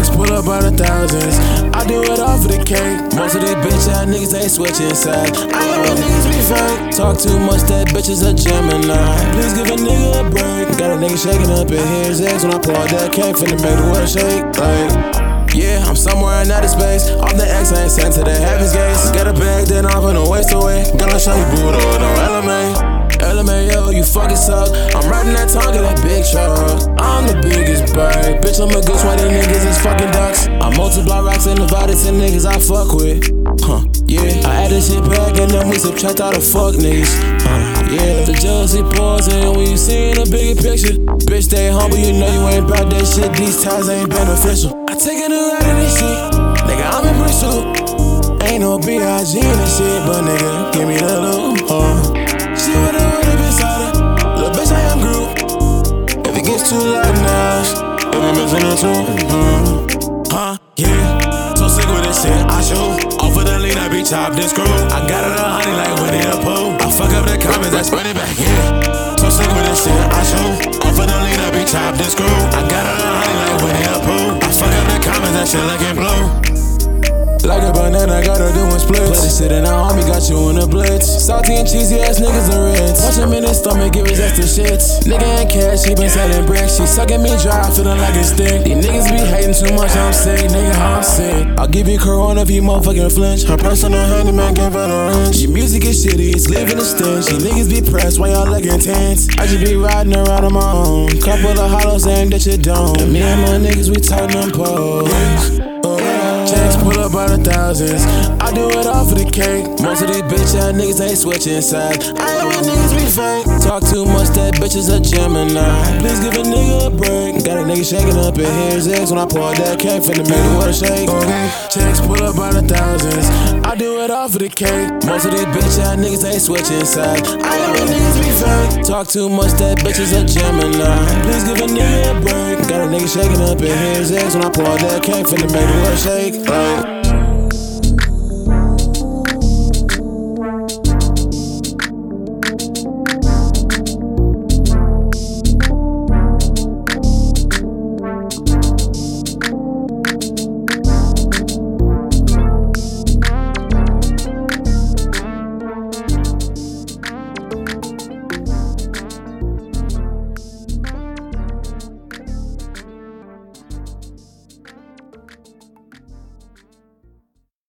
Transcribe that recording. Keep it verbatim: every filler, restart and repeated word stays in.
Checks pull up by the thousands. I do it all for the cake. Most of these bitch ass niggas ain't switching sides. I ain't with niggas be fake. Talk too much, that bitch is a Gemini. Please give a nigga a break. Got a nigga shaking up in his eggs when I pour out that cake. Finna make the world shake. Like, yeah, I'm somewhere in outer space. Off the X, I ain't sent to the heaven's gates. Got a bag, then I'm gonna waste away. Gonna show you Buddha, no L M A. L M A O, you fucking suck. I'm riding that tongue in that big truck. I'm the biggest bird. Bitch, I'm a good sweaty niggas is fucking ducks. I multiply rocks and divide it to niggas I fuck with. Huh, yeah. I add this shit back and then we subtract all the fuck niggas. Huh, yeah. The jealousy pours in when you see in a bigger picture. Bitch, stay humble, you know you ain't about that shit. These ties ain't beneficial. I take a new ride in this shit. Nigga, I'm in Bristol. Ain't no B I G in this shit, but nigga, give me the loot. Uh. She with a with a bitch solid. Little bitch, I am Groot. If it gets too loud now, if I'm missing it too. Mm. Huh, yeah. So sick with this shit, I shoot. Off of the lean, I be chopped and screwed. I got it a honey like Winnie the Pooh. I fuck up the comments, I spread it back, yeah. So sick with this shit, I shoot. Off of the lean, I be chopped and screwed. I got it a honey like Winnie the Pooh. I fuck up the comments, that shit like it blue. Like a banana, gotta do one splits. Play this shit in the army, got you in a blitz. Salty and cheesy ass niggas are rich. Punch him in his stomach, give his ass the shits. Nigga ain't cash, he been selling bricks. She sucking me dry, feeling like a stick. These niggas be hating too much, I'm sick, nigga, I'm sick. I'll give you corona if you motherfucking flinch. Her personal handyman gave her the wrench. Your music is shitty, it's leaving a stench. You niggas be pressed, why y'all looking tense? I just be riding around on my own. Couple of hollows aimed at your dome. And me and my niggas, we tighten them poles. Checks pull up by the thousands. I do it all for the cake. Most of these bitch ass niggas ain't switching sides. I ain't with niggas be fake. Talk too much, that bitch is a Gemini. Please give a nigga a break. Got a nigga shaking up in his eggs when I pour out that cake. Finna make the world shake. Checks pull up by the thousands. I do it all for the cake. Most of these bitch ass niggas ain't switching sides. I ain't with niggas be fake. Talk too much, that bitch is a Gemini. Please give a nigga a break. Got a nigga shaking up in his eggs when I pour out that cake. Finna make the world shake. Like